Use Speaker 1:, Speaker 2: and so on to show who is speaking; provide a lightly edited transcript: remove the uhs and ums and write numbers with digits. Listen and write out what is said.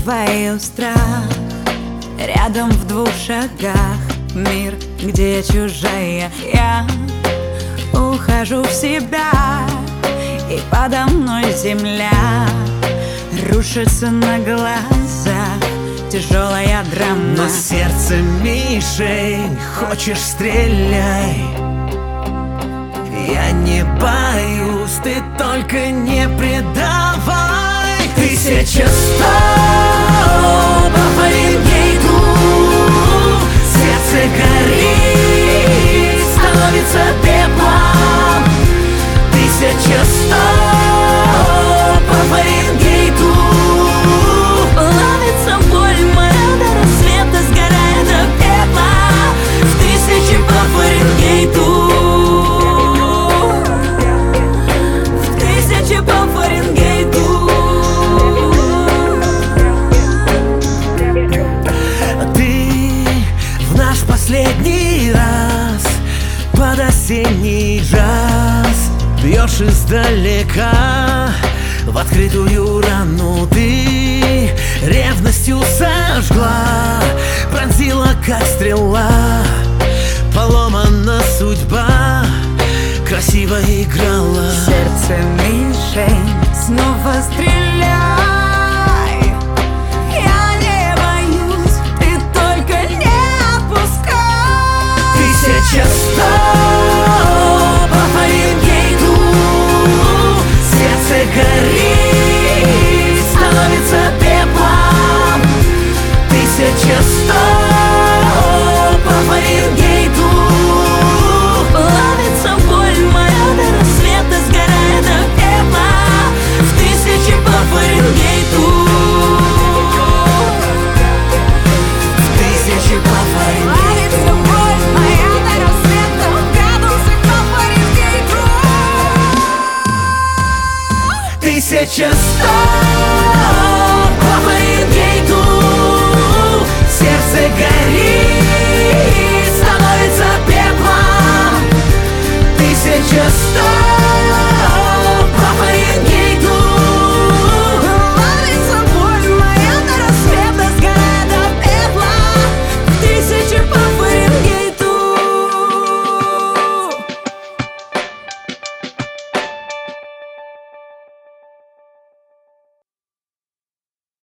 Speaker 1: чувствую страх. Рядом в 2 шагах мир, где я чужая. Я ухожу в себя, и подо мной земля рушится на глазах. Тяжелая драма.
Speaker 2: Но сердце мишень, хочешь — стреляй. Я не боюсь, ты только не предавай. 1100 по Фаренгейту. Сердце горит, становится пеплом. 1100 по Фаренгейту.
Speaker 1: Ловится боль моя, до рассвета сгорает до пепла. В 1000 по Фаренгейту. В 1000 по Фаренгейту.
Speaker 2: Ты в наш последний раз под осенний джаз бьешь издалека в открытую рану. Ты ревностью сожгла, пронзила как стрела. Поломана судьба, красиво играла.
Speaker 1: Сердце мишень, снова стреляй. Я не боюсь, ты только не отпускай.
Speaker 2: 1100 по Фаренгейту. Сердце горит, становится пеплом. 1100 по Фаренгейту.
Speaker 1: Ловится боль моя, до рассвета сгорает до пепла. В 1000 по Фаренгейту.
Speaker 2: В 1000 по Фаренгейту.
Speaker 1: Ловится боль моя, до рассвета градусов по Фаренгейту.
Speaker 2: 1100